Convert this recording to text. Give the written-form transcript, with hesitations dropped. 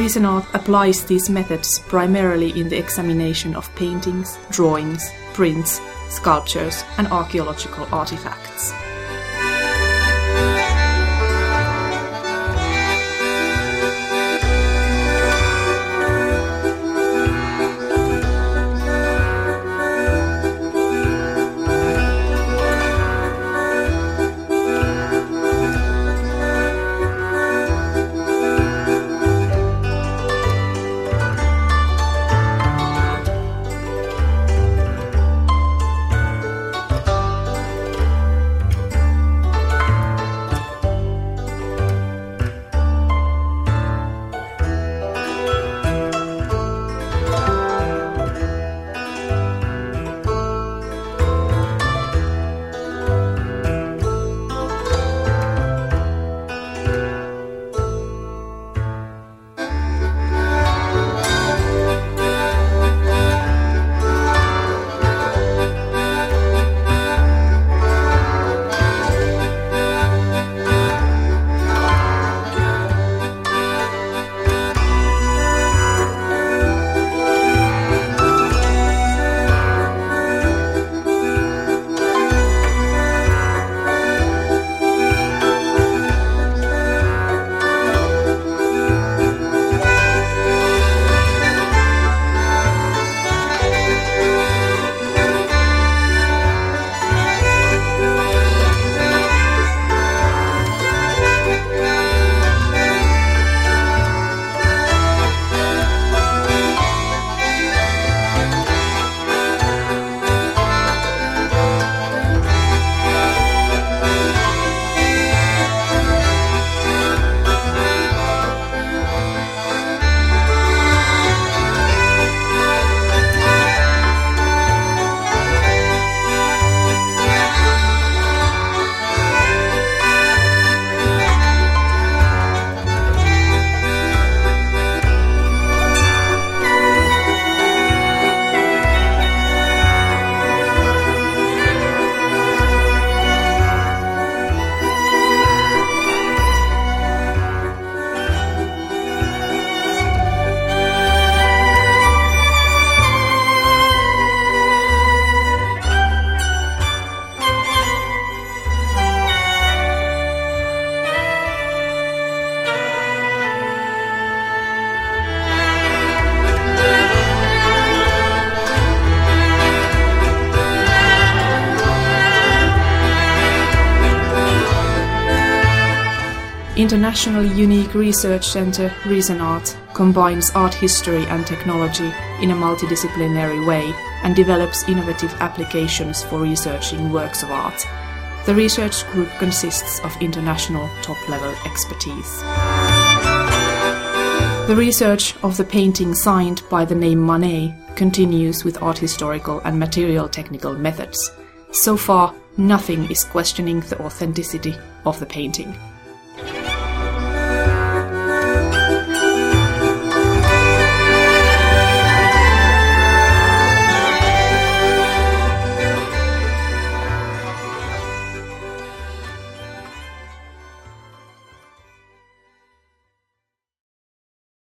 Riesenart applies these methods primarily in the examination of paintings, drawings, prints, sculptures, and archaeological artifacts. Internationally unique research center Riesenart combines art history and technology in a multidisciplinary way and develops innovative applications for researching works of art. The research group consists of international top-level expertise. The research of the painting signed by the name Manet continues with art historical and material technical methods. So far, nothing is questioning the authenticity of the painting.